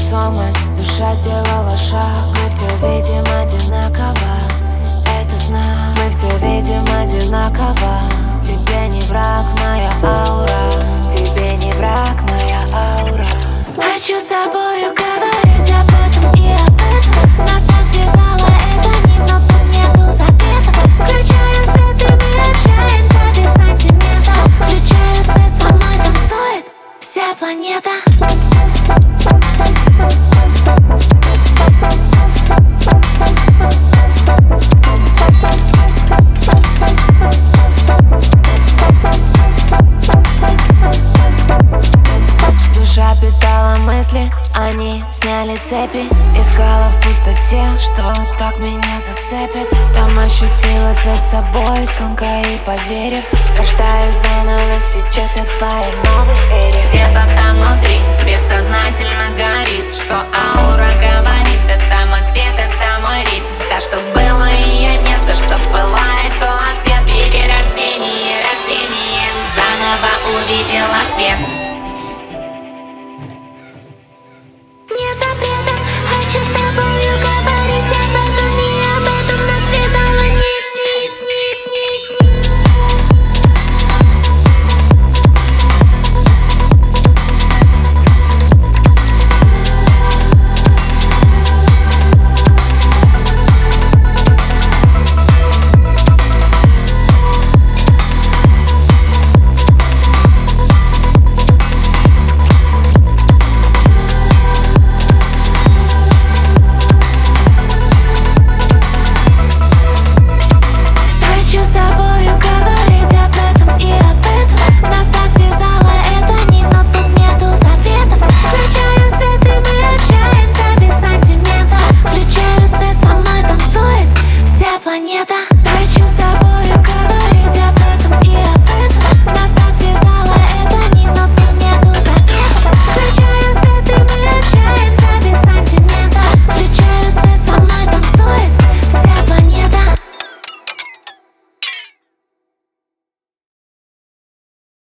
невесомость, душа сделала шаг. Мы все видим одинаково, это знак. Мы все видим одинаково. Тебе не враг моя аура, тебе не враг моя аура. Хочу с тобою говорить об этом и об этом. Нас так связала эта нить, но тут нету запретов. Включаю свет и мы общаемся без сантиментов. Включаю свет, со мной танцует вся планета. Душа питала мысли, они сняли цепи. Искала в пустоте, что так меня зацепит. Там ощутила связь с собой, тонко и поверив. Рождаюсь заново, сейчас я в своей новой эре. Где-то там внутри бессознательно горит, что аура говорит: это мой свет, это мой ритм. То, что было, ее нет, то, что бывает, то ответ. Перерождение, рождение, заново увидела свет. Нет запрета, хочу с тобою говорить об этом и об этом. Нас связала нить, нить, нить, нить, нить. Хочу с тобою говорить об этом и об этом. Нас так связала эта нить, но тут нету запретов. Включаю свет и мы общаемся без сантиментов. Включаю свет, со мной танцует вся планета.